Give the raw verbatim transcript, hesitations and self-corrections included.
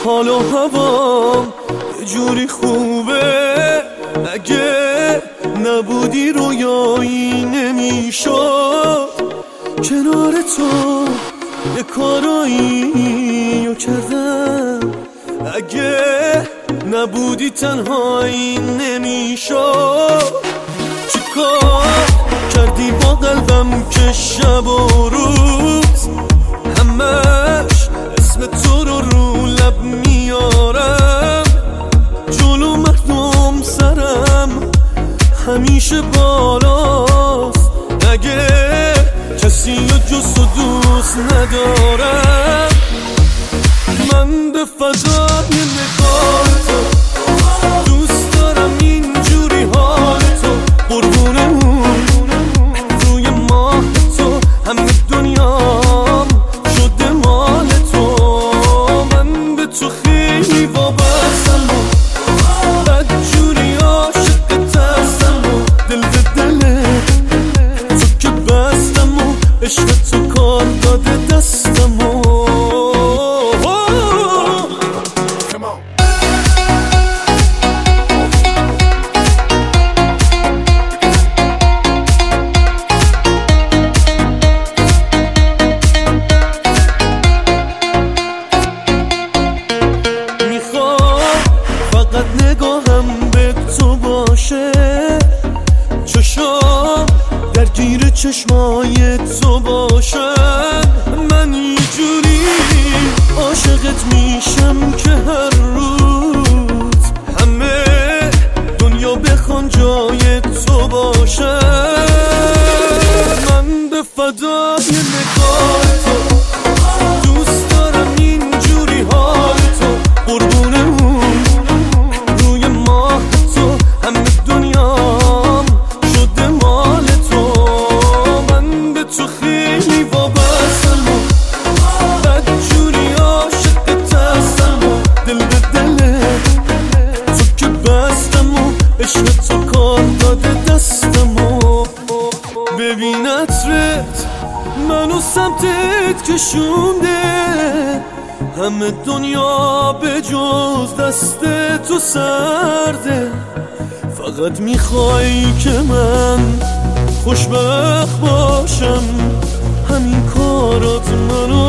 حال و هوام یه جوری خوبه، اگه نبودی رویایی نمیشد. کنار تو یه کارایی رو کردم، اگه نبودی تنهایی نمیشد. چیکار کردی با قلبم که شب و روز همش اسم تو رو رو لب میارم؟ جلو مردم سرم همیشه بالاست، اگه کسی رو جز تو دوست ندارم. من به فدای نگاه تو دوست دارم، اینجوری حال تو قربونه اون روی ماه تو، همه دنیام شده مال تو. من به تو خیلی وابستم و بدجوری عاشقت هستم و دل به دل تو که بستم و عشق تو کار داده دستم و نگاهم به تو باشه، چشام درگیر چشمای تو باشن. من یه جوری عاشقت میشم که هر روز همه دنیا بخوان جای تو باشن. من به فدای نگاه تو دوست دارم، اینجوری حال تو قربونه اون روی ماه تو، همه دنیام شده مال تو. من به تو خیلی وابستم و بدجوری عاشقت هستم و دل به دل تو که بستم و عشق تو کار داده دستم و ببین عطرت منو سمتت کشونده، همه دنیا به جز دست تو سرده. فقط میخوای که من خوشبخت باشم، همین کارات منو